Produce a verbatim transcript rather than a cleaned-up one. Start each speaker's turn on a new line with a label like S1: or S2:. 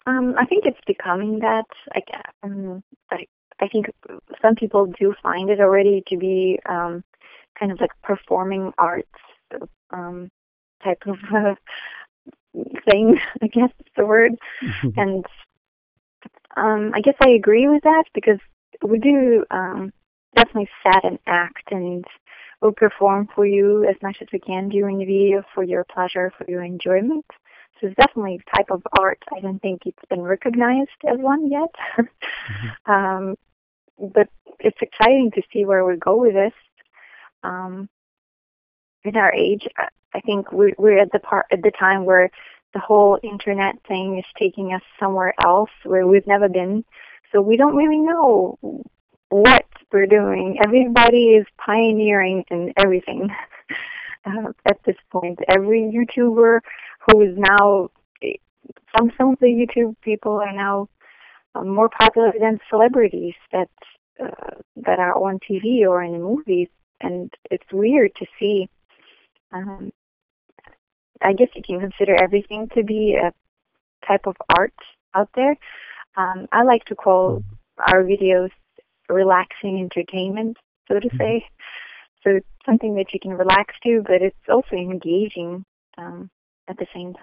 S1: Um, I think it's becoming that. I, um, I, I think some people do find it already to be um, kind of like performing arts um, type of uh, thing, I guess is the word. And um, I guess I agree with that because we do um, definitely set an act and we'll perform for you as much as we can during the video for your pleasure, for your enjoyment. So it's definitely a type of art. I don't think it's been recognized as one yet.
S2: Mm-hmm.
S1: um, but it's exciting to see where we go with this. Um, in our age, I I think we're, we're at the part at the time where the whole internet thing is taking us somewhere else where we've never been. So we don't really know what we're doing. Everybody is pioneering in everything uh, at this point. Every YouTuber who is now, some, some of the YouTube people are now uh, more popular than celebrities that uh, that are on T V or in the movies, and it's weird to see. Um, I guess you can consider everything to be a type of art out there. Um, I like to call our videos relaxing entertainment, so to
S2: Mm-hmm.
S1: say. So it's something that you can relax to, but it's also engaging um, at the same